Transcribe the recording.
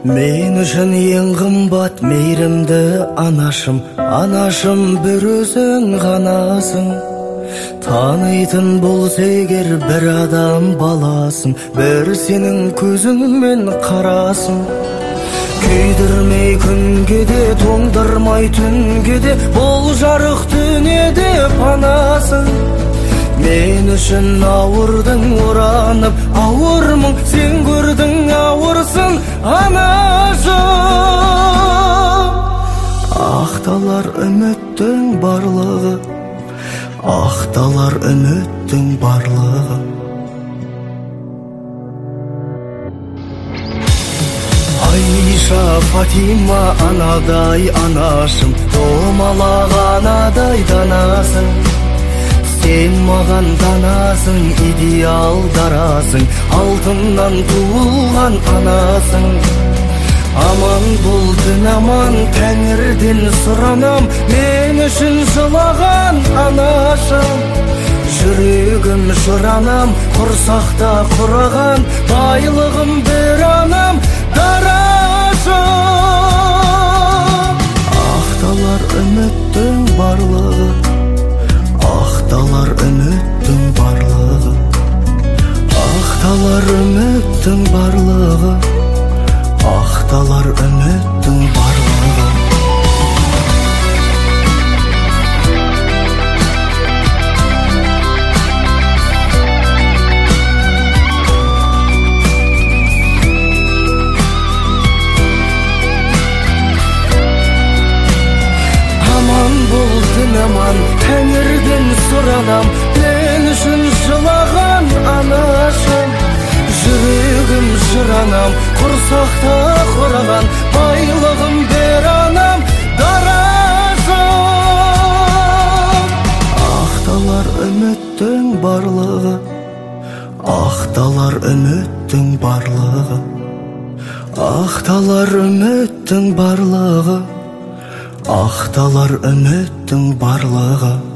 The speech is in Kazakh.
Мен үшін ең қымбат мейірімді анашым, анашым бір өзің ғанасың. Танитын болса егер бір адам баласын, бір сенің көзіңмен қарасын. Күйдірмей күнге де, тоңдырмай түнге де, бұл жарық дүниеде панасың. Мен үшін ауырдың оранып, ауырмың сен көрдің ауырсын анашым. Ақталар үміттің барлығы, ақталар үміттің барлығы. Айша, Фатима анадай анашым, домалақ анадай данасың. Сен маған данасың, идеал дарасың, алтыннан туылған анасың. Аман бол түн аман, Тәңірден сұранам, мен үшін жылаған анашым. Жүрегім жыранам, құрсақта құраған, байлығым бір анам, дарашым. Ақталар үміттің барлығы, ақталар үміттің барлығы, ақталар үміттің барлығы, ақталар үміттің барлығы. Аман бол түн аман, Тәңірден сұранам, мен үшін жылаған анашым. Жүрегім жыранам, құрсақта құраған, байлығым бір анам, дарашым. Ақталар үміттің барлығы, ақталар үміттің барлығы, ақталар үміттің барлығы, ақталар үміттің барлығы.